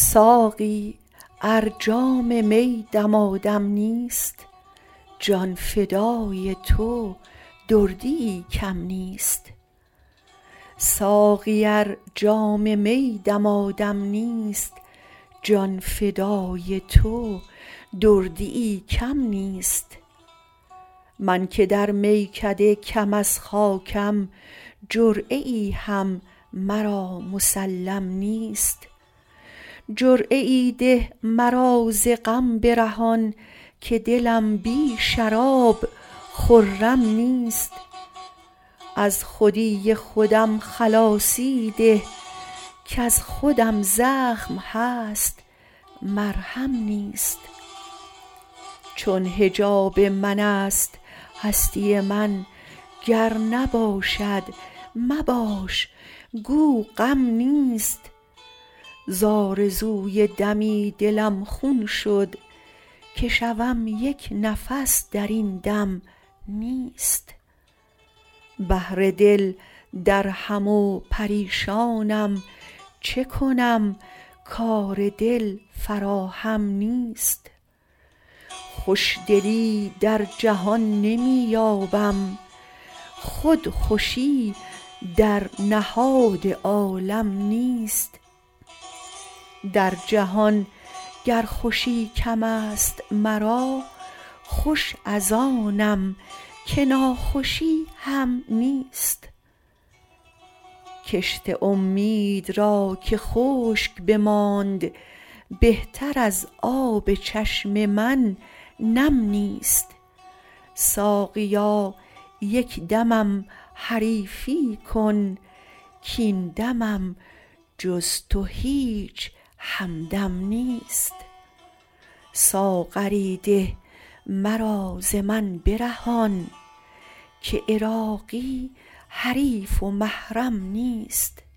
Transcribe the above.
ساقی ار جام می دمادم نیست، جان فدای تو دردیی کم نیست. ساقی ار جام می دمادم نیست، جان فدای تو دردیی کم نیست. من که در میکده کم از خاکم، جرعه ای هم مرا مسلم نیست. جرعه ای ده مرا ز غم برهان، که دلم بی شراب خرم نیست. از خودی خودم خلاصی ده، کز خودم زخم هست مرهم نیست. چون حجاب من است هستی من، گر نباشد مباش گو غم نیست. ز آرزوی دمی دلم خون شد، که شوم یک نفس درین دم نیست. بهر دل در هم و پریشانم، چه کنم کار دل فراهم نیست. خوش دلی در جهان نمی یابم، خود خوشی در نهاد عالم نیست. در جهان گر خوشی کم است مرا، خوش از آنم که ناخوشی هم نیست. کشت امید را که خشک بماند، بهتر از آب چشم من نم نیست. ساقیا یک دمم حریفی کن، کاین دمم جز تو هیچ همدم نیست. ساغری ده مرا ز من برهان، که عراقی حریف و محرم نیست.